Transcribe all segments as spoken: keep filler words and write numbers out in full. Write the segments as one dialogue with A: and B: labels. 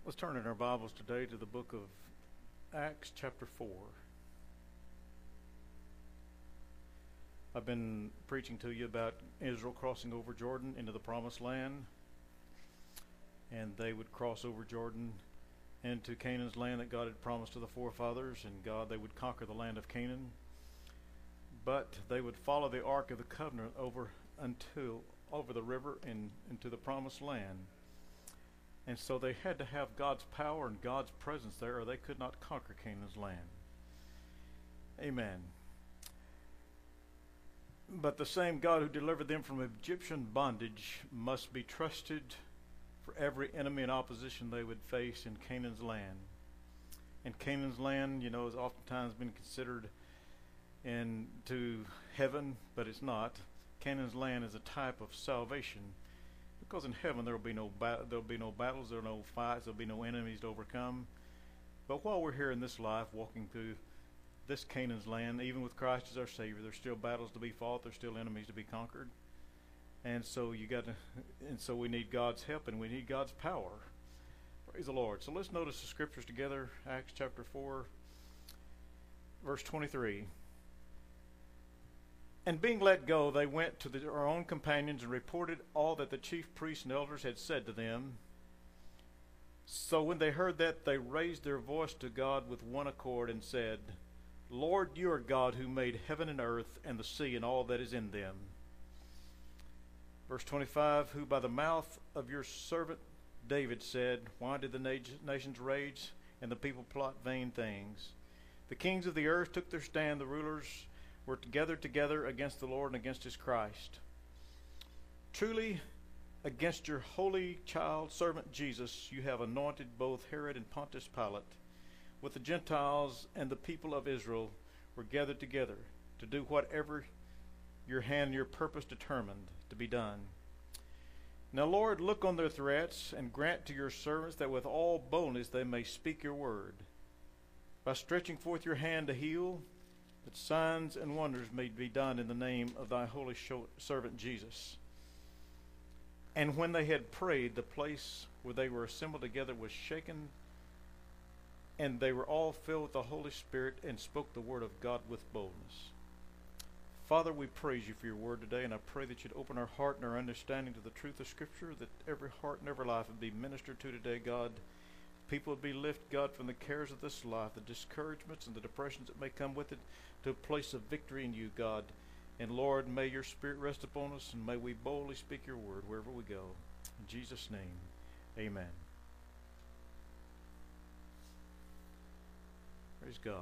A: Let's turn in our Bibles today to the book of Acts chapter four. I've been preaching to you about Israel crossing over Jordan into the Promised Land, and they would cross over Jordan into Canaan's land that God had promised to the forefathers, and God, they would conquer the land of Canaan. But they would follow the Ark of the Covenant over until over the river and into the Promised Land. And so they had to have God's power and God's presence there, or they could not conquer Canaan's land. Amen. But the same God who delivered them from Egyptian bondage must be trusted for every enemy and opposition they would face in Canaan's land. And Canaan's land, you know, has oftentimes been considered into heaven, but it's not. Canaan's land is a type of salvation, because in heaven there will be no ba- there'll be no battles, there will be no fights, there will be no enemies to overcome. But while we're here in this life, walking through this Canaan's land, even with Christ as our Savior, there's still battles to be fought, there's still enemies to be conquered. And so you got to, and so we need God's help and we need God's power. Praise the Lord. So let's notice the scriptures together. Acts chapter four, verse twenty-three. And being let go, they went to their own companions and reported all that the chief priests and elders had said to them. So when they heard that, they raised their voice to God with one accord and said, Lord, you are God who made heaven and earth and the sea and all that is in them. Verse twenty-five, who by the mouth of your servant David said, why did the nations rage and the people plot vain things? The kings of the earth took their stand, the rulers were gathered together against the Lord and against his Christ. Truly, against your holy child servant Jesus, you have anointed both Herod and Pontius Pilate, with the Gentiles and the people of Israel were gathered together to do whatever your hand and your purpose determined to be done. Now, Lord, look on their threats and grant to your servants that with all boldness they may speak your word, by stretching forth your hand to heal, that signs and wonders may be done in the name of thy holy servant Jesus. And when they had prayed, the place where they were assembled together was shaken, and they were all filled with the Holy Spirit and spoke the word of God with boldness. Father, we praise you for your word today, and I pray that you'd open our heart and our understanding to the truth of Scripture, that every heart and every life would be ministered to today, God. People would be lifted, God, from the cares of this life, the discouragements and the depressions that may come with it, to a place of victory in you, God. And Lord, may your Spirit rest upon us, and may we boldly speak your word wherever we go. In Jesus' name, amen. Praise God.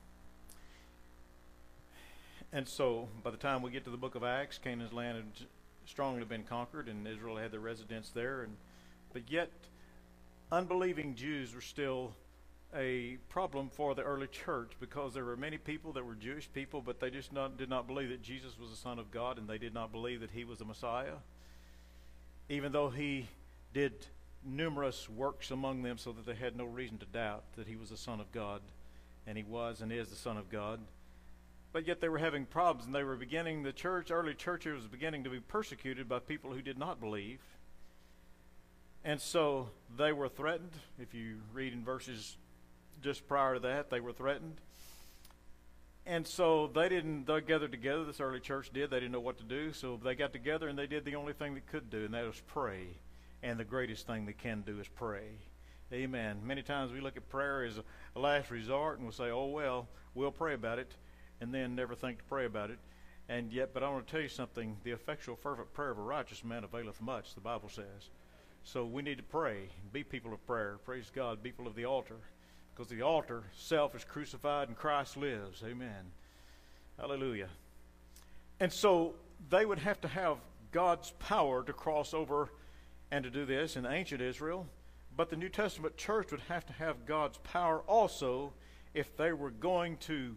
A: And so, by the time we get to the book of Acts, Canaan's land had strongly been conquered, and Israel had their residence there. And but yet, unbelieving Jews were still a problem for the early church, because there were many people that were Jewish people, but they just not, did not believe that Jesus was the Son of God, and they did not believe that he was the Messiah, even though he did numerous works among them so that they had no reason to doubt that he was the Son of God, and he was and is the Son of God. But yet they were having problems, and they were beginning, the church, early church was beginning to be persecuted by people who did not believe. And so they were threatened. If you read in verses just prior to that, they were threatened. And so they didn't, they gathered together, this early church did, they didn't know what to do, so they got together and they did the only thing they could do, and that was pray. And the greatest thing they can do is pray. Amen. Many times we look at prayer as a last resort, and we'll say, oh well, we'll pray about it, and then never think to pray about it. And yet, but I want to tell you something, the effectual fervent prayer of a righteous man availeth much, the Bible says. So we need to pray, be people of prayer. Praise God, people of the altar. Because the altar, self is crucified and Christ lives. Amen. Hallelujah. And so they would have to have God's power to cross over and to do this in ancient Israel. But the New Testament church would have to have God's power also if they were going to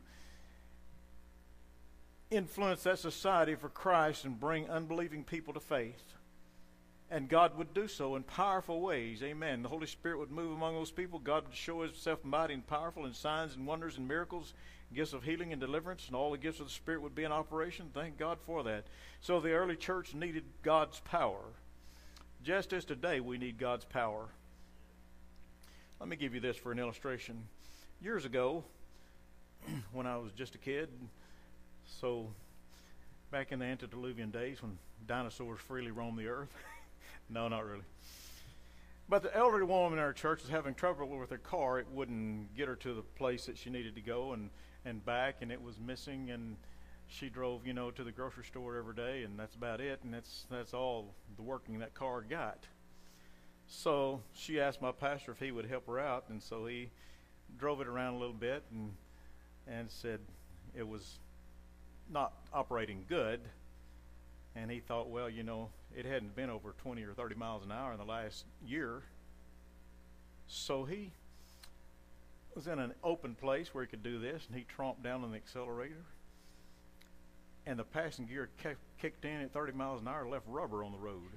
A: influence that society for Christ and bring unbelieving people to faith. And God would do so in powerful ways. Amen. The Holy Spirit would move among those people. God would show himself mighty and powerful in signs and wonders and miracles, gifts of healing and deliverance, and all the gifts of the Spirit would be in operation. Thank God for that. So the early church needed God's power. Just as today we need God's power. Let me give you this for an illustration. Years ago, when I was just a kid, so back in the antediluvian days when dinosaurs freely roamed the earth. No, not really. But the elderly woman in our church was having trouble with her car. It wouldn't get her to the place that she needed to go and, and back, and it was missing, and she drove, you know, to the grocery store every day, and that's about it, and that's that's all the working that car got. So she asked my pastor if he would help her out, and so he drove it around a little bit and and said it was not operating good. And he thought, well, you know, it hadn't been over twenty or thirty miles an hour in the last year. So he was in an open place where he could do this, and he tromped down on the accelerator. And the passing gear ke- kicked in at thirty miles an hour and left rubber on the road.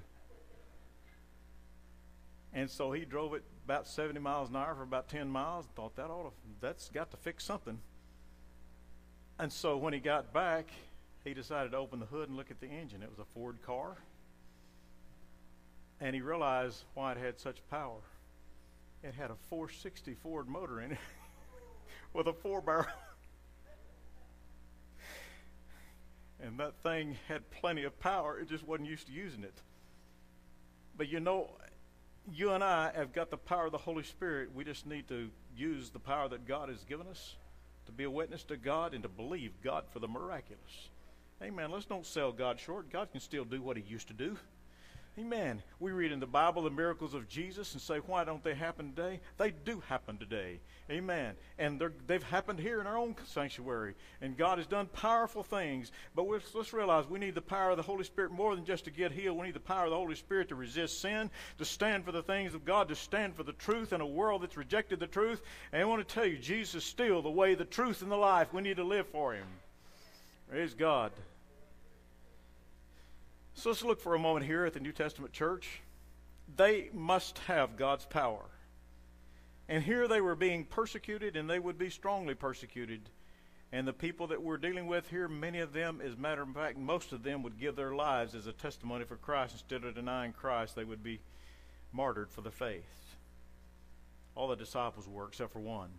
A: And so he drove it about seventy miles an hour for about ten miles and thought, that ought to, that's got to fix something. And so when he got back, he decided to open the hood and look at the engine. It was a Ford car. And he realized why it had such power. It had a four sixty Ford motor in it with a four barrel. And that thing had plenty of power. It just wasn't used to using it. But you know, you and I have got the power of the Holy Spirit. We just need to use the power that God has given us to be a witness to God and to believe God for the miraculous. Amen. Let's don't sell God short. God can still do what he used to do. Amen. We read in the Bible the miracles of Jesus and say, why don't they happen today? They do happen today. Amen. And they've happened here in our own sanctuary. And God has done powerful things. But let's, let's realize we need the power of the Holy Spirit more than just to get healed. We need the power of the Holy Spirit to resist sin, to stand for the things of God, to stand for the truth in a world that's rejected the truth. And I want to tell you, Jesus is still the way, the truth, and the life. We need to live for him. Praise God. So let's look for a moment here at the New Testament church. They must have God's power. And here they were being persecuted, and they would be strongly persecuted. And the people that we're dealing with here, many of them, as a matter of fact, most of them would give their lives as a testimony for Christ. Instead of denying Christ, they would be martyred for the faith. All the disciples were, except for one.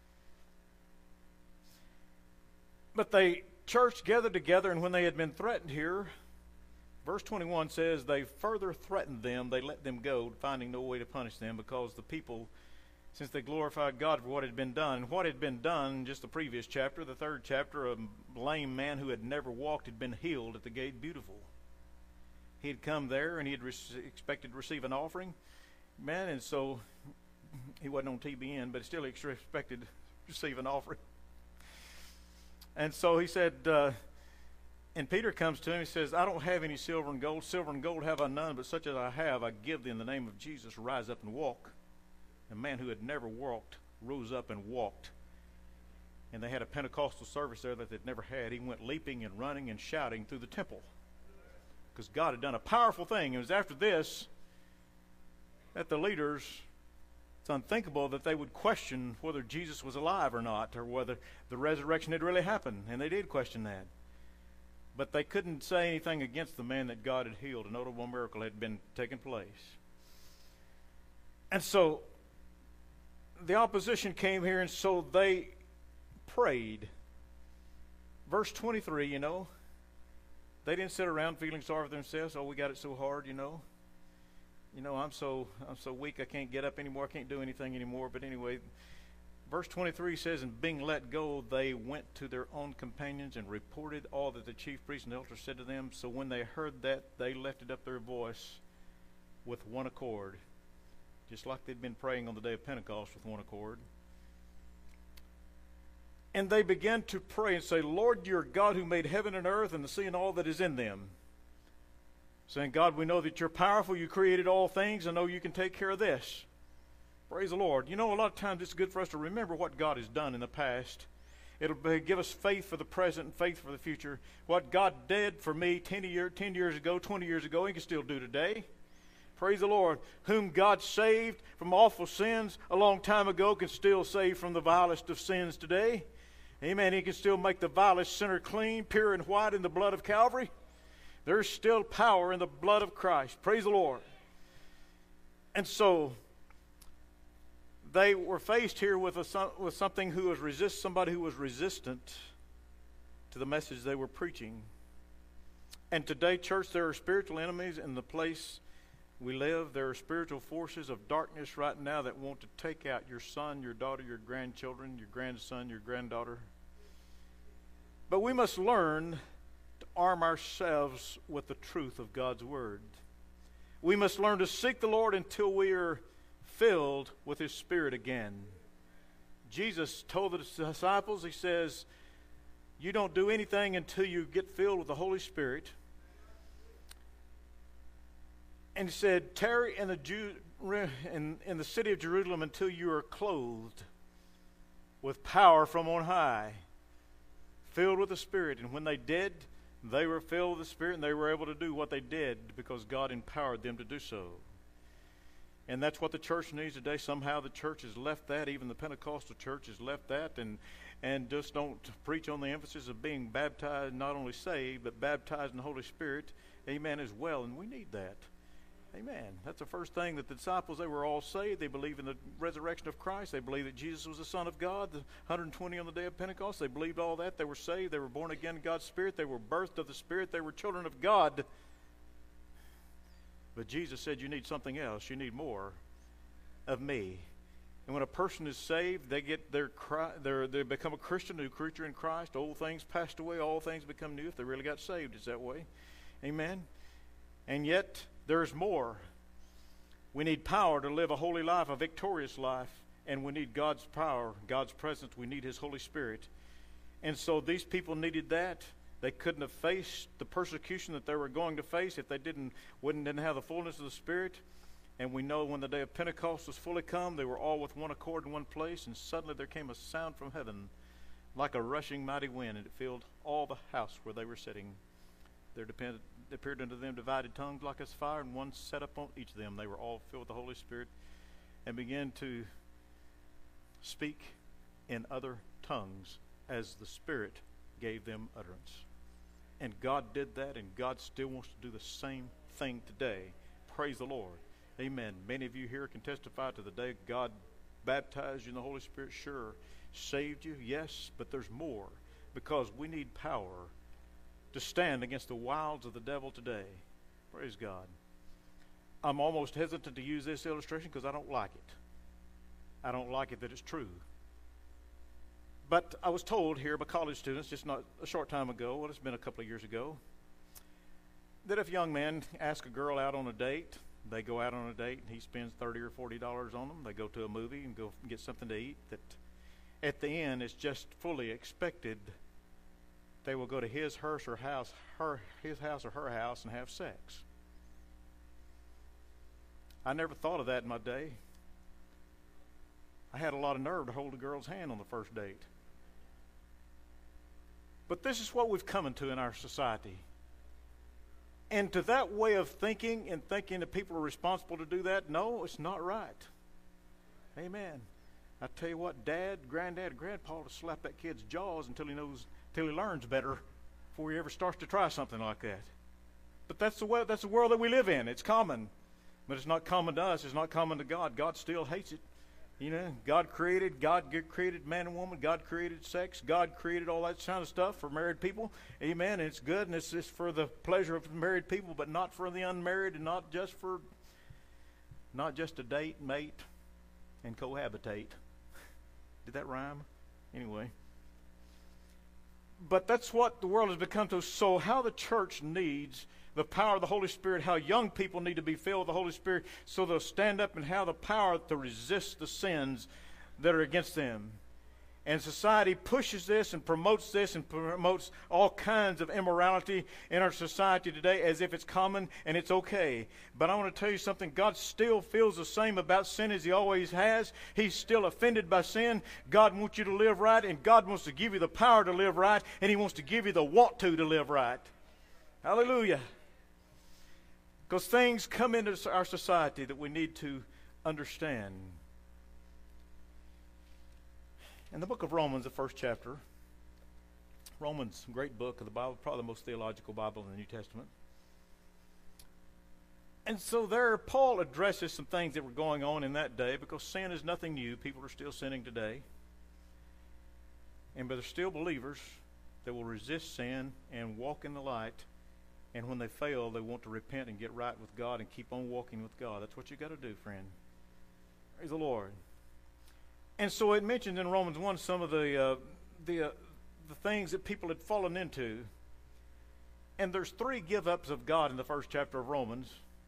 A: But the church gathered together, and when they had been threatened here, verse twenty-one says, they further threatened them. They let them go, finding no way to punish them, because the people, since they glorified God for what had been done. And what had been done in just the previous chapter, the third chapter, a lame man who had never walked had been healed at the gate beautiful. He had come there, and he had re- expected to receive an offering. Man, and so he wasn't on T B N, but still he expected to receive an offering. And so he said... Uh, And Peter comes to him and says, I don't have any silver and gold. Silver and gold have I none, but such as I have, I give thee in the name of Jesus. Rise up and walk. A man who had never walked rose up and walked. And they had a Pentecostal service there that they'd never had. He went leaping and running and shouting through the temple, because God had done a powerful thing. It was after this that the leaders, it's unthinkable that they would question whether Jesus was alive or not, or whether the resurrection had really happened. And they did question that. But they couldn't say anything against the man that God had healed. A notable miracle had been taking place. And so the opposition came here, and so they prayed. Verse twenty-three, you know, they didn't sit around feeling sorry for themselves. Oh, we got it so hard, you know. You know, I'm so I'm so weak, I can't get up anymore, I can't do anything anymore. But anyway, verse twenty-three says, and being let go, they went to their own companions and reported all that the chief priests and elders said to them. So when they heard that, they lifted up their voice with one accord, just like they'd been praying on the day of Pentecost with one accord. And they began to pray and say, Lord, you're God who made heaven and earth and the sea and all that is in them. Saying, God, we know that you're powerful. You created all things. I know you can take care of this. Praise the Lord. You know, a lot of times it's good for us to remember what God has done in the past. It'll be, give us faith for the present and faith for the future. What God did for me ten, year, ten years ago, twenty years ago, he can still do today. Praise the Lord. Whom God saved from awful sins a long time ago can still save from the vilest of sins today. Amen. He can still make the vilest sinner clean, pure and white in the blood of Calvary. There's still power in the blood of Christ. Praise the Lord. And so they were faced here with a, with something who was resist somebody who was resistant to the message they were preaching. And today, church, there are spiritual enemies in the place we live. There are spiritual forces of darkness right now that want to take out your son, your daughter, your grandchildren, your grandson, your granddaughter. But we must learn to arm ourselves with the truth of God's Word. We must learn to seek the Lord until we are filled with His Spirit again. Jesus told the disciples, He says, you don't do anything until you get filled with the Holy Spirit. And He said, tarry in the, Jew, in, in the city of Jerusalem until you are clothed with power from on high, filled with the Spirit. And when they did, they were filled with the Spirit, and they were able to do what they did because God empowered them to do so. And that's what the church needs today. Somehow the church has left that. Even the Pentecostal church has left that, and and just don't preach on the emphasis of being baptized, not only saved, but baptized in the Holy Spirit. Amen, as well. And we need that. Amen. That's the first thing that the disciples, they were all saved. They believed in the resurrection of Christ. They believed that Jesus was the Son of God, the one hundred twenty on the day of Pentecost. They believed all that. They were saved. They were born again in God's Spirit. They were birthed of the Spirit. They were children of God. But Jesus said, you need something else. You need more of me. And when a person is saved, they get their, their they become a Christian, new creature in Christ. Old things passed away. All things become new. If they really got saved, it's that way. Amen. And yet, there's more. We need power to live a holy life, a victorious life. And we need God's power, God's presence. We need His Holy Spirit. And so these people needed that. They couldn't have faced the persecution that they were going to face if they didn't wouldn't didn't have the fullness of the Spirit. And we know when the day of Pentecost was fully come, they were all with one accord in one place, and suddenly there came a sound from heaven like a rushing mighty wind, and it filled all the house where they were sitting. There depended, appeared unto them divided tongues like as fire, and one set up on each of them. They were all filled with the Holy Spirit and began to speak in other tongues as the Spirit gave them utterance. And God did that, and God still wants to do the same thing today. Praise the Lord. Amen. Many of you here can testify to the day God baptized you in the Holy Spirit. Sure. Saved you. Yes. But there's more, because we need power to stand against the wiles of the devil today. Praise God. I'm almost hesitant to use this illustration because I don't like it. I don't like it that it's true. But I was told here by college students just not a short time ago, well, it's been a couple of years ago, that if a young man asks a girl out on a date, they go out on a date and he spends thirty or forty dollars on them. They go to a movie and go get something to eat. That at the end, it's just fully expected they will go to his, hers, or house, her, his house or her house and have sex. I never thought of that in my day. I had a lot of nerve to hold a girl's hand on the first date. But this is what we've come into in our society. And to that way of thinking and thinking that people are responsible to do that, no, it's not right. Amen. I tell you what, Dad, Granddad, Grandpa to slap that kid's jaws until he knows, until he learns better before he ever starts to try something like that. But that's the way, that's the world that we live in. It's common. But it's not common to us. It's not common to God. God still hates it. You know, God created, God created man and woman. God created sex. God created all that kind of stuff for married people. Amen. And it's good, and it's just for the pleasure of married people, but not for the unmarried, and not just for, not just to date, mate, and cohabitate. Did that rhyme? Anyway. But that's what the world has become to. So how the church needs the power of the Holy Spirit, how young people need to be filled with the Holy Spirit so they'll stand up and have the power to resist the sins that are against them. And society pushes this and promotes this and promotes all kinds of immorality in our society today as if it's common and it's okay. But I want to tell you something. God still feels the same about sin as He always has. He's still offended by sin. God wants you to live right, and God wants to give you the power to live right, and He wants to give you the want to to live right. Hallelujah. Because things come into our society that we need to understand. In the book of Romans, the first chapter, Romans, great book of the Bible, probably the most theological Bible in the New Testament. And so there, Paul addresses some things that were going on in that day, because sin is nothing new. People are still sinning today. And but there's still believers that will resist sin and walk in the light. And when they fail, they want to repent and get right with God and keep on walking with God. That's what you got to do, friend. Praise the Lord. And so it mentioned in Romans one some of the uh, the uh, the things that people had fallen into. And there's three give-ups of God in the first chapter of Romans.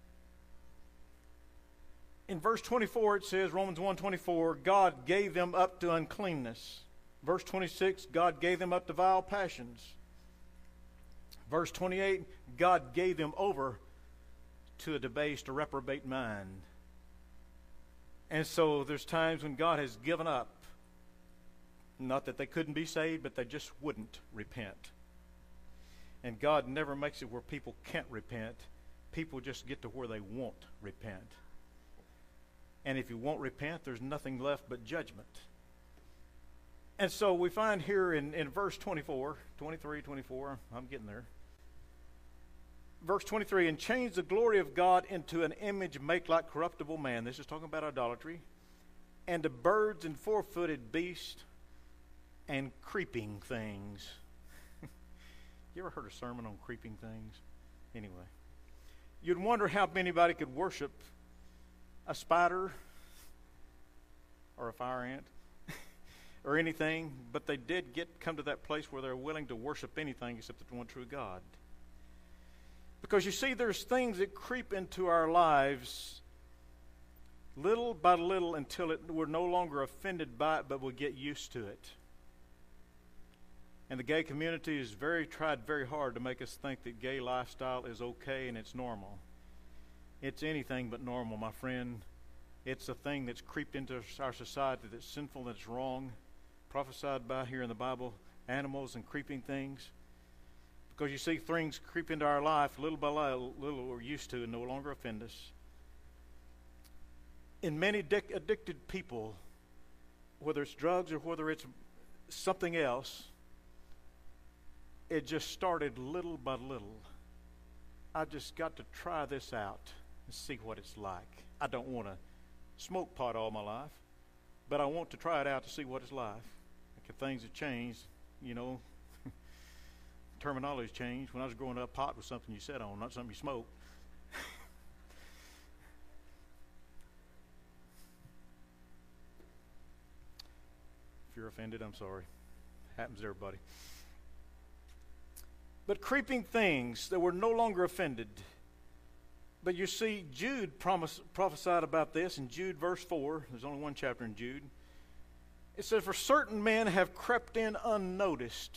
A: In verse twenty-four, it says, Romans one twenty-four, God gave them up to uncleanness. Verse twenty-six, God gave them up to vile passions. Verse twenty-eight, God gave them over to a debased or reprobate mind. And so there's times when God has given up. Not that they couldn't be saved, but they just wouldn't repent. And God never makes it where people can't repent. People just get to where they won't repent. And if you won't repent, there's nothing left but judgment. And so we find here in, in verse twenty-four, twenty-three, twenty-four, I'm getting there. Verse twenty-three, and change the glory of God into an image made like corruptible man. This is talking about idolatry. And to birds and four-footed beasts and creeping things. You ever heard a sermon on creeping things? Anyway. You'd wonder how anybody could worship a spider or a fire ant or anything, but they did get come to that place where they're willing to worship anything except the one true God. Because you see, there's things that creep into our lives little by little until it, we're no longer offended by it, but we'll get used to it. And the gay community has very tried very hard to make us think that gay lifestyle is okay and it's normal. It's anything but normal, my friend. It's a thing that's creeped into our society that's sinful, that's wrong, prophesied by here in the Bible, animals and creeping things. Because you see, things creep into our life little by little, little we're used to and no longer offend us. In many dic- addicted people, whether it's drugs or whether it's something else, it just started little by little. I just got to try this out and see what it's like. I don't want to smoke pot all my life, but I want to try it out to see what it's like. Like if things have changed, you know, terminology's changed. When I was growing up, pot was something you sat on, not something you smoked. If you're offended, I'm sorry. Happens to everybody. But creeping things that were no longer offended. But you see, Jude promise, prophesied about this in Jude verse four. There's only one chapter in Jude. It says, for certain men have crept in unnoticed,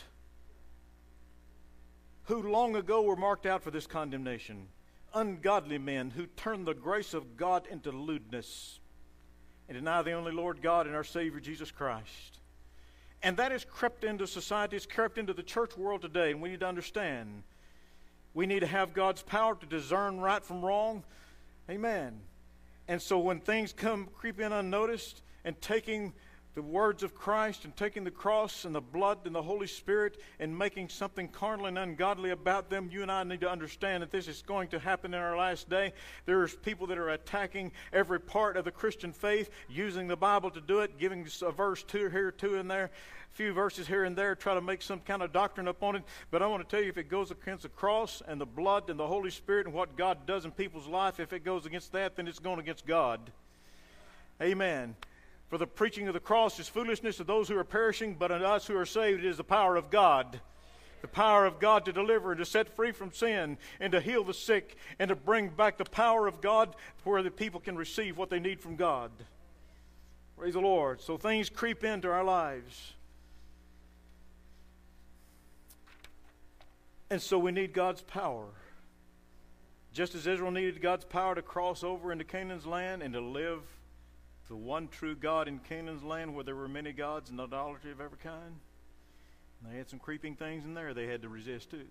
A: who long ago were marked out for this condemnation. Ungodly men who turn the grace of God into lewdness and deny the only Lord God and our Savior Jesus Christ. And that has crept into society, it's crept into the church world today, and we need to understand. We need to have God's power to discern right from wrong. Amen. And so when things come creep in unnoticed and taking the words of Christ and taking the cross and the blood and the Holy Spirit and making something carnal and ungodly about them, you and I need to understand that this is going to happen in our last day. There's people that are attacking every part of the Christian faith, using the Bible to do it, giving a verse two here, two in there, a few verses here and there, try to make some kind of doctrine upon it. But I want to tell you, if it goes against the cross and the blood and the Holy Spirit and what God does in people's life, if it goes against that, then it's going against God. Amen. For the preaching of the cross is foolishness to those who are perishing, but unto us who are saved it is the power of God. The power of God to deliver and to set free from sin and to heal the sick and to bring back the power of God where the people can receive what they need from God. Praise the Lord. So things creep into our lives. And so we need God's power. Just as Israel needed God's power to cross over into Canaan's land and to live the one true God in Canaan's land where there were many gods and idolatry of every kind. And they had some creeping things in there they had to resist too.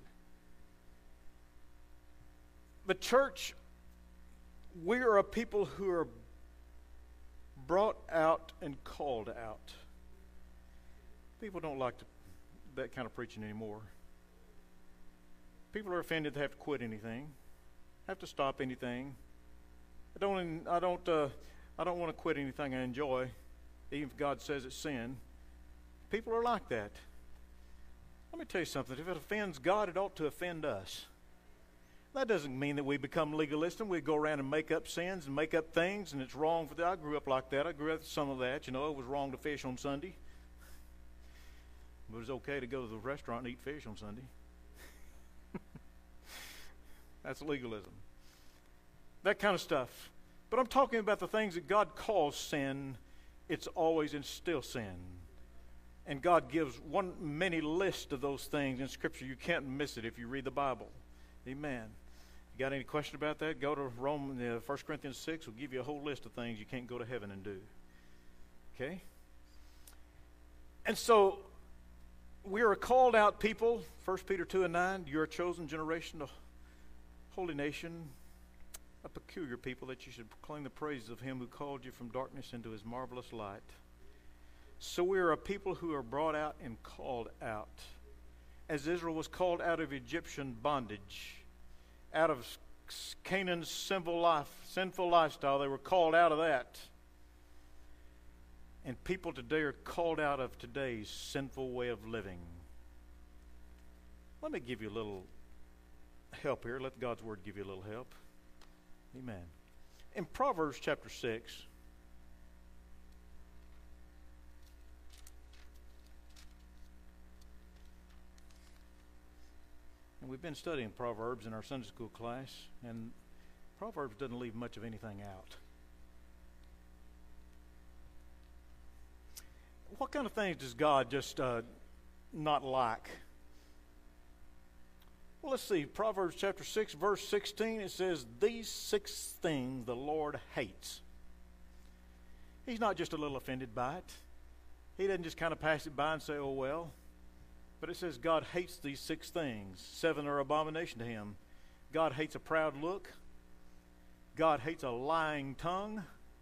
A: But church, we are a people who are brought out and called out. People don't like to, that kind of preaching anymore. People are offended they have to quit anything, have to stop anything. I don't. I don't. Uh, I don't want to quit anything I enjoy, even if God says it's sin. People are like that. Let me tell you something. If it offends God, it ought to offend us. That doesn't mean that we become legalists and we go around and make up sins and make up things, and it's wrong for that. I grew up like that. I grew up with some of that. You know, it was wrong to fish on Sunday. But it was okay to go to the restaurant and eat fish on Sunday. That's legalism. That kind of stuff. But I'm talking about the things that God calls sin. It's always and still sin. And God gives one many list of those things in Scripture. You can't miss it if you read the Bible. Amen. You got any question about that? Go to Rome, uh, First Corinthians six. Will give you a whole list of things you can't go to heaven and do. Okay? And so, we are a called out people. First Peter two and nine. You're a chosen generation, a holy nation, a peculiar people, that you should proclaim the praises of him who called you from darkness into his marvelous light. So we are a people who are brought out and called out. As Israel was called out of Egyptian bondage, out of Canaan's sinful life, sinful lifestyle, they were called out of that. And people today are called out of today's sinful way of living. Let me give you a little help here. Let God's Word give you a little help. Amen. In Proverbs chapter six, and we've been studying Proverbs in our Sunday school class, and Proverbs doesn't leave much of anything out. What kind of things does God just uh, not like? Well, let's see. Proverbs chapter six, verse sixteen, it says, these six things the Lord hates. He's not just a little offended by it. He doesn't just kind of pass it by and say, oh, well. But it says God hates these six things. Seven are abomination to him. God hates a proud look. God hates a lying tongue.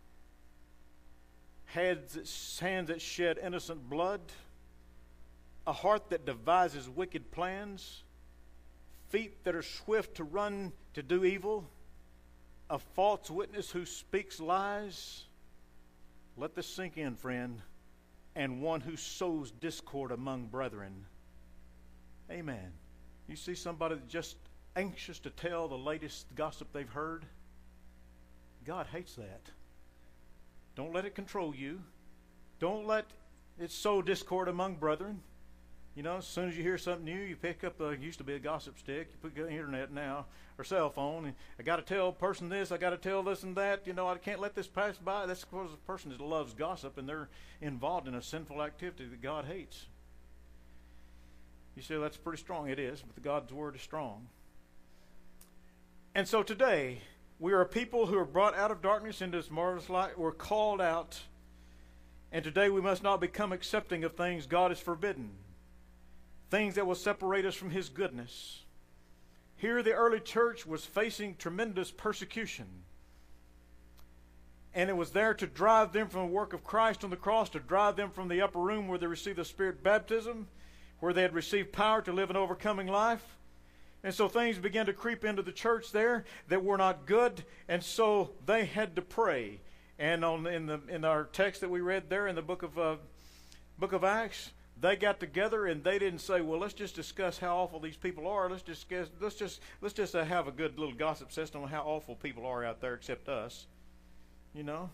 A: Hands that, hands that shed innocent blood. A heart that devises wicked plans. Feet that are swift to run to do evil. A false witness who speaks lies. Let this sink in, friend. And one who sows discord among brethren. Amen. You see somebody that's just anxious to tell the latest gossip they've heard? God hates that. Don't let it control you. Don't let it sow discord among brethren. You know, as soon as you hear something new, you pick up, a, used to be a gossip stick, you put the internet now, or cell phone, and I got to tell a person this, I got to tell this and that. You know, I can't let this pass by. That's because the person that loves gossip, and they're involved in a sinful activity that God hates. You say, that's pretty strong. It is, but the God's Word is strong. And so today, we are a people who are brought out of darkness into this marvelous light. We're called out. And today we must not become accepting of things God has forbidden. Things that will separate us from His goodness. Here the early church was facing tremendous persecution. And it was there to drive them from the work of Christ on the cross, to drive them from the upper room where they received the Spirit baptism, where they had received power to live an overcoming life. And so things began to creep into the church there that were not good, and so they had to pray. And on in the in our text that we read there in the book of uh, book of Acts, they got together and they didn't say, "Well, let's just discuss how awful these people are. Let's just guess, let's just let's just uh, have a good little gossip session on how awful people are out there, except us." You know.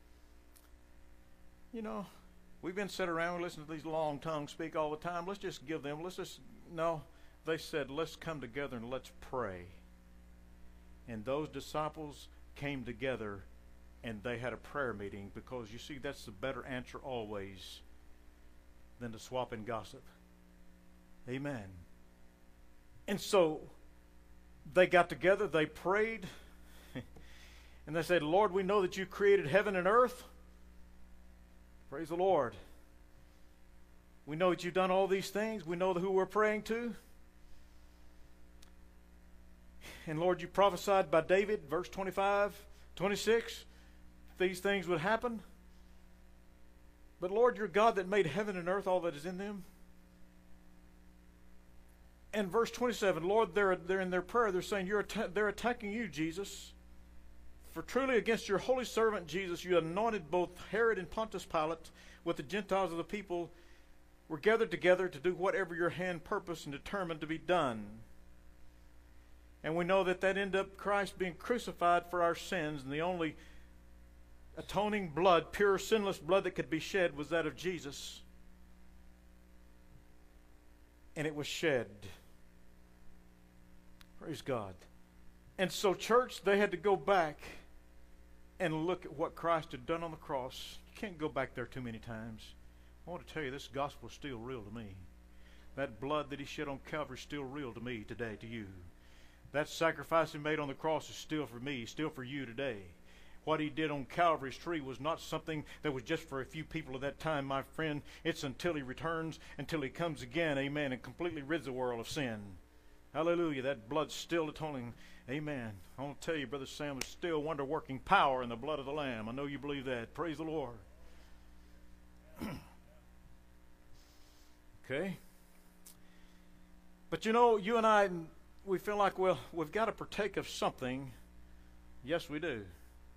A: You know. We've been sitting around and listening to these long tongues speak all the time. Let's just give them, let's just, no. They said, let's come together and let's pray. And those disciples came together and they had a prayer meeting, because you see, that's the better answer always than to swap and gossip. Amen. And so they got together, they prayed, and they said, Lord, we know that you created heaven and earth. Praise the Lord. We know that you've done all these things. We know who we're praying to. And Lord, you prophesied by David, verse twenty-five, twenty-six, these things would happen. But Lord, you're God that made heaven and earth, all that is in them. And verse twenty-seven, Lord, they're, they're in their prayer, they're saying, you're atta- they're attacking you, Jesus. For truly against your holy servant Jesus you anointed both Herod and Pontius Pilate with the Gentiles of the people were gathered together to do whatever your hand purposed and determined to be done. And we know that that ended up Christ being crucified for our sins, and the only atoning blood, pure sinless blood that could be shed was that of Jesus. And it was shed. Praise God. And so, church, they had to go back and look at what Christ had done on the cross. You can't go back there too many times. I want to tell you, this gospel is still real to me. That blood that he shed on Calvary is still real to me today, to you. That sacrifice he made on the cross is still for me, still for you today. What he did on Calvary's tree was not something that was just for a few people at that time, my friend. It's until he returns, until he comes again, amen, and completely rids the world of sin. Hallelujah. That blood's still atoning. Amen. I want to tell you, Brother Sam, there's still wonder-working power in the blood of the Lamb. I know you believe that. Praise the Lord. Okay. But you know, you and I, we feel like, well, we've got to partake of something. Yes, we do.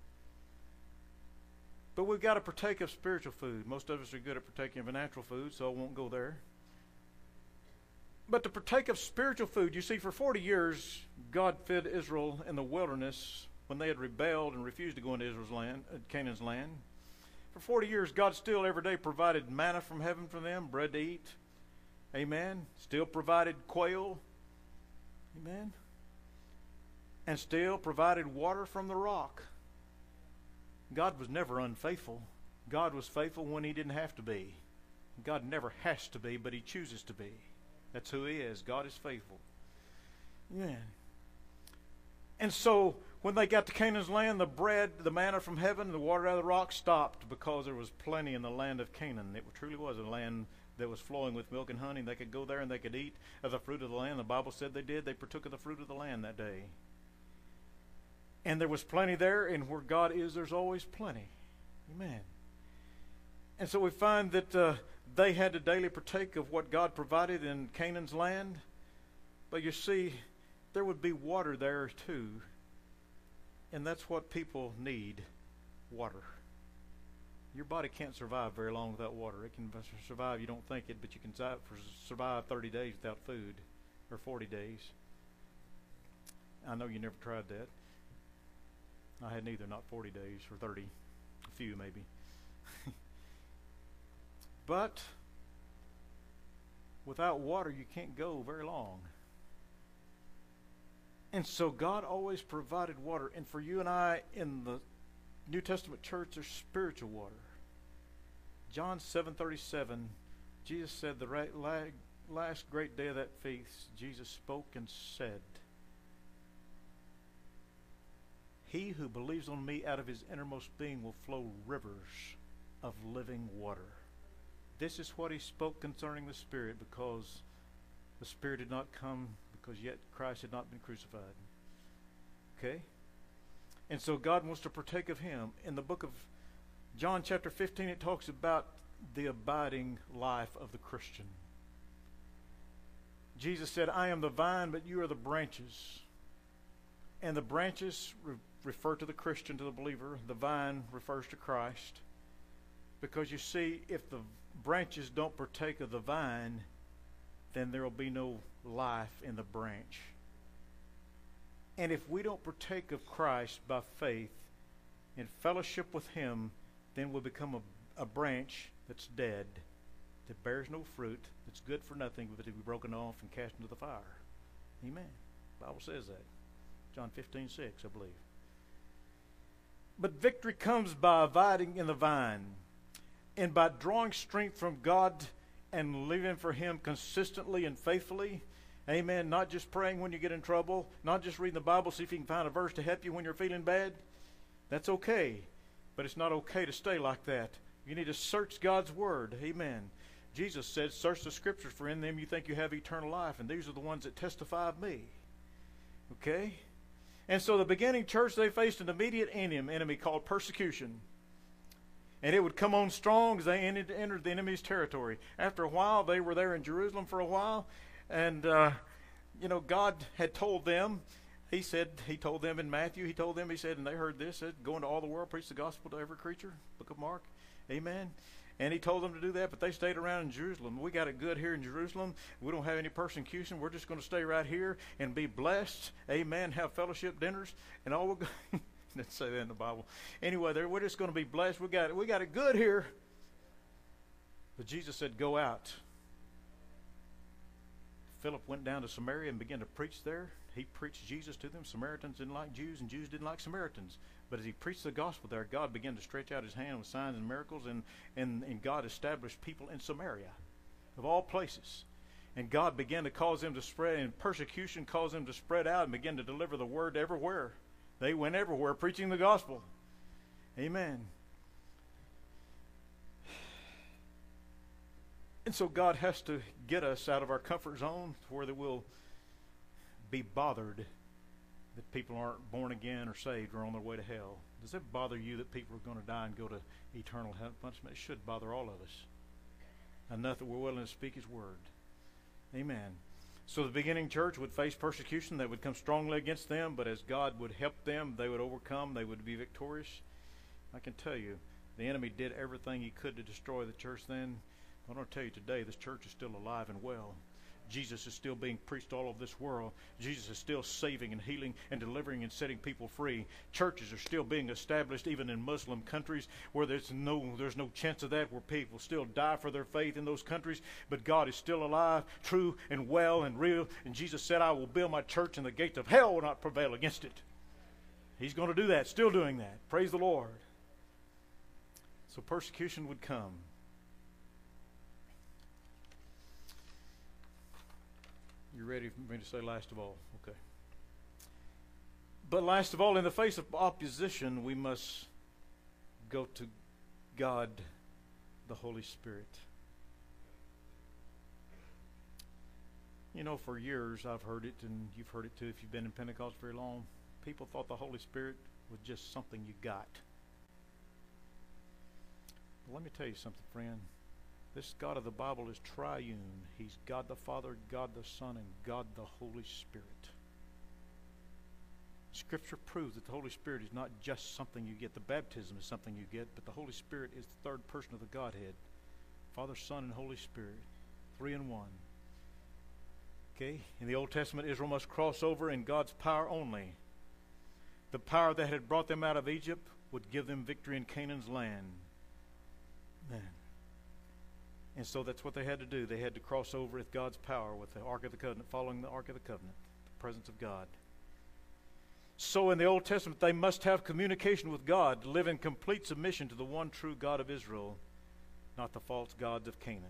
A: But we've got to partake of spiritual food. Most of us are good at partaking of natural food, so I won't go there. But to partake of spiritual food, you see, for forty years, God fed Israel in the wilderness when they had rebelled and refused to go into Israel's land, uh, Canaan's land. For forty years, God still every day provided manna from heaven for them, bread to eat. Amen. Still provided quail. Amen. And still provided water from the rock. God was never unfaithful. God was faithful when he didn't have to be. God never has to be, but he chooses to be. That's who he is. God is faithful. Yeah. And so when they got to Canaan's land, the bread, the manna from heaven, the water out of the rock stopped because there was plenty in the land of Canaan. It truly was a land that was flowing with milk and honey. They could go there and they could eat of the fruit of the land. The Bible said they did. They partook of the fruit of the land that day. And there was plenty there, and where God is, there's always plenty. Amen. And so we find that uh, they had to daily partake of what God provided in Canaan's land. But you see, there would be water there too. And that's what people need, water. Your body can't survive very long without water. It can survive, you don't think it, but you can survive thirty days without food, or forty days. I know you never tried that. I had neither, not forty days or thirty, a few maybe. But without water, you can't go very long. And so God always provided water. And for you and I in the New Testament church, there's spiritual water. John seven thirty-seven, Jesus said, the right, last great day of that feast, Jesus spoke and said, he who believes on me, out of his innermost being will flow rivers of living water. This is what he spoke concerning the Spirit, because the Spirit did not come, because yet Christ had not been crucified. Okay? And so God wants to partake of him. In the book of John chapter fifteen, it talks about the abiding life of the Christian. Jesus said, I am the vine, but you are the branches. And the branches re- refer to the Christian, to the believer. The vine refers to Christ. Because you see, if the branches don't partake of the vine, then there will be no life in the branch. And if we don't partake of Christ by faith, in fellowship with him, then we'll become a, a branch that's dead, that bears no fruit, that's good for nothing, but to be broken off and cast into the fire. Amen. The Bible says that. John fifteen six, I believe. But victory comes by abiding in the vine, and by drawing strength from God and living for him consistently and faithfully. Amen. Not just praying when you get in trouble, not just reading the Bible, see if you can find a verse to help you when you're feeling bad. That's okay. But it's not okay to stay like that. You need to search God's word. Amen. Jesus said, search the scriptures, for in them you think you have eternal life, and these are the ones that testify of me. Okay? And so the beginning church, they faced an immediate enemy called persecution. And it would come on strong as they entered, entered the enemy's territory. After a while, they were there in Jerusalem for a while. And, uh, you know, God had told them He said, he told them in Matthew, he told them, he said, and they heard this, said, go into all the world, preach the gospel to every creature. Book of Mark. Amen. And he told them to do that, but they stayed around in Jerusalem. We got it good here in Jerusalem. We don't have any persecution. We're just going to stay right here and be blessed. Amen. Have fellowship dinners and all. We're going didn't say that in the Bible. Anyway, we're just going to be blessed. We got it. We got it good here. But Jesus said, "Go out." Philip went down to Samaria and began to preach there. He preached Jesus to them. Samaritans didn't like Jews, and Jews didn't like Samaritans. But as he preached the gospel there, God began to stretch out his hand with signs and miracles, and, and, and God established people in Samaria, of all places. And God began to cause them to spread, and persecution caused them to spread out and begin to deliver the word everywhere. They went everywhere preaching the gospel. Amen. And so God has to get us out of our comfort zone to where that we'll be bothered that people aren't born again or saved or on their way to hell. Does it bother you that people are going to die and go to eternal hell punishment? It should bother all of us. Enough that we're willing to speak his word. Amen. So the beginning church would face persecution that would come strongly against them, but as God would help them, they would overcome, they would be victorious. I can tell you, the enemy did everything he could to destroy the church then. I want to tell you today, this church is still alive and well. Jesus is still being preached all over this world. Jesus is still saving and healing and delivering and setting people free. Churches are still being established even in Muslim countries where there's no there's no chance of that, where people still die for their faith in those countries. But God is still alive, true and well and real. And Jesus said, "I will build my church and the gates of hell will not prevail against it." He's going to do that, still doing that. Praise the Lord. So persecution would come. You ready for me to say last of all? Okay. But last of all, in the face of opposition, we must go to God, the Holy Spirit. You know, for years I've heard it, and you've heard it too if you've been in Pentecost very long. People thought the Holy Spirit was just something you got. But let me tell you something, friend. This God of the Bible is triune. He's God the Father, God the Son, and God the Holy Spirit. Scripture proves that the Holy Spirit is not just something you get. The baptism is something you get, but the Holy Spirit is the third person of the Godhead. Father, Son, and Holy Spirit. Three in one. Okay? In the Old Testament, Israel must cross over in God's power only. The power that had brought them out of Egypt would give them victory in Canaan's land. Man. And so that's what they had to do. They had to cross over with God's power, with the Ark of the Covenant, following the Ark of the Covenant, the presence of God. So in the Old Testament, they must have communication with God, live in complete submission to the one true God of Israel, not the false gods of Canaan.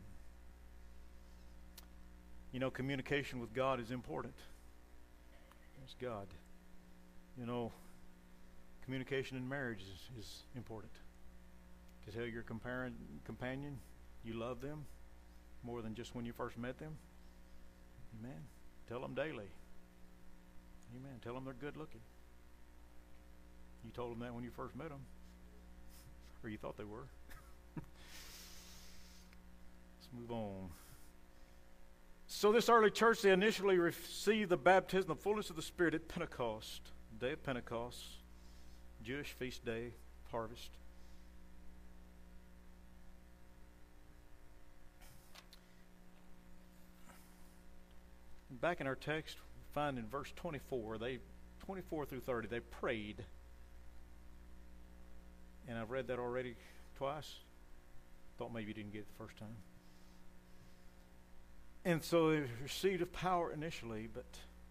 A: You know, communication with God is important. It's God. You know, communication in marriage is, is important. To tell your compar- companion you love them more than just when you first met them. Amen. Tell them daily. Amen. Tell them they're good looking. You told them that when you first met them. Or you thought they were. Let's move on. So this early church, they initially received the baptism, the fullness of the Spirit at Pentecost. The day of Pentecost. Jewish feast day, harvest. Back in our text, we find in verse twenty-four, they twenty-four through thirty, they prayed. And I've read that already twice. Thought maybe you didn't get it the first time. And so they received of power initially, but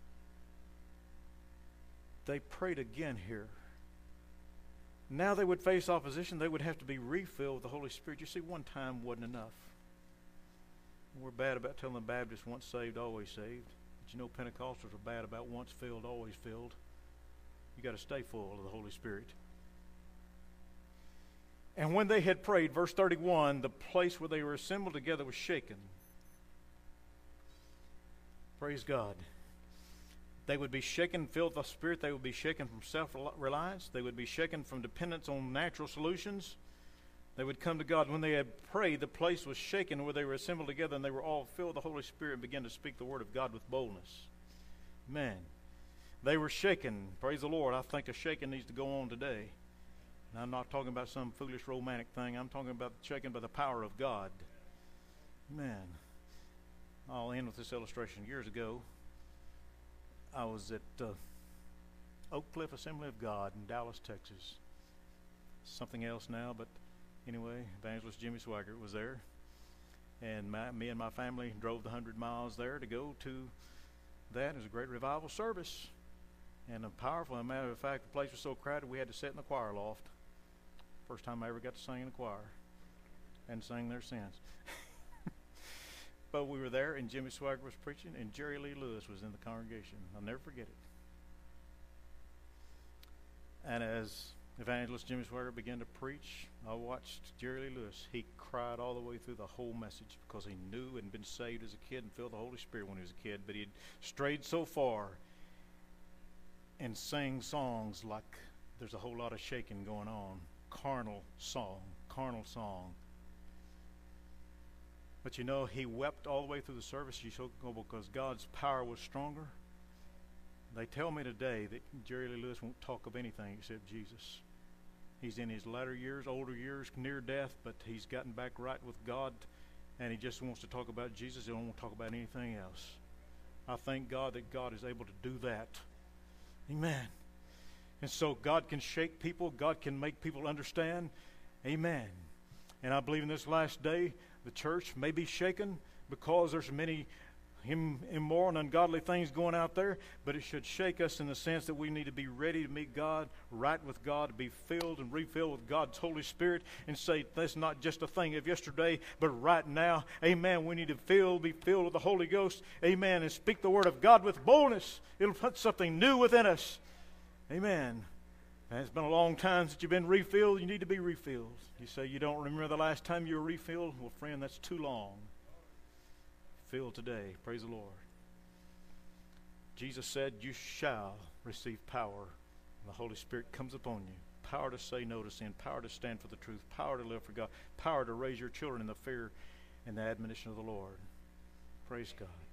A: they prayed again here. Now they would face opposition. They would have to be refilled with the Holy Spirit. You see, one time wasn't enough. We're bad about telling the Baptists once saved, always saved. But you know Pentecostals are bad about once filled, always filled. You got to stay full of the Holy Spirit. And when they had prayed, verse thirty-one, the place where they were assembled together was shaken. Praise God. They would be shaken, filled with the Spirit. They would be shaken from self-reliance. They would be shaken from dependence on natural solutions. They would come to God. When they had prayed, the place was shaken where they were assembled together, and they were all filled with the Holy Spirit and began to speak the word of God with boldness. Man, They were shaken. Praise the Lord. I think a shaking needs to go on today. And I'm not talking about some foolish romantic thing. I'm talking about shaken by the power of God. Man, I'll end with this illustration. Years ago, I was at uh, Oak Cliff Assembly of God in Dallas, Texas. Something else now, but anyway, Evangelist Jimmy Swaggart was there. And my, me and my family drove the hundred miles there to go to that. It was a great revival service. And a powerful, as a matter of fact, the place was so crowded we had to sit in the choir loft. First time I ever got to sing in a choir. And sang there since. But we were there, and Jimmy Swaggart was preaching, and Jerry Lee Lewis was in the congregation. I'll never forget it. And as Evangelist Jimmy Swaggart began to preach, I watched Jerry Lee Lewis. He cried all the way through the whole message because he knew and been saved as a kid and filled the Holy Spirit when he was a kid, but he had strayed so far and sang songs like there's a whole lot of shaking going on. Carnal song, carnal song. But you know, he wept all the way through the service because God's power was stronger. They tell me today that Jerry Lee Lewis won't talk of anything except Jesus. He's in his latter years, older years, near death, but he's gotten back right with God, and he just wants to talk about Jesus. He don't want to talk about anything else. I thank God that God is able to do that. Amen. And so God can shake people. God can make people understand. Amen. And I believe in this last day, the church may be shaken because there's many immoral and ungodly things going out there, but it should shake us in the sense that we need to be ready to meet God, right with God, to be filled and refilled with God's Holy Spirit, and say that's not just a thing of yesterday, but right now. Amen. We need to fill, be filled with the Holy Ghost. Amen. And speak the word of God with boldness. It'll put something new within us. Amen. And it's been a long time since you've been refilled. You need to be refilled. You say you don't remember the last time you were refilled? Well, friend, that's too long. Fill today. Praise the Lord. Jesus said, you shall receive power. The Holy Spirit comes upon you. Power to say no to sin. Power to stand for the truth. Power to live for God. Power to raise your children in the fear and the admonition of the Lord. Praise God.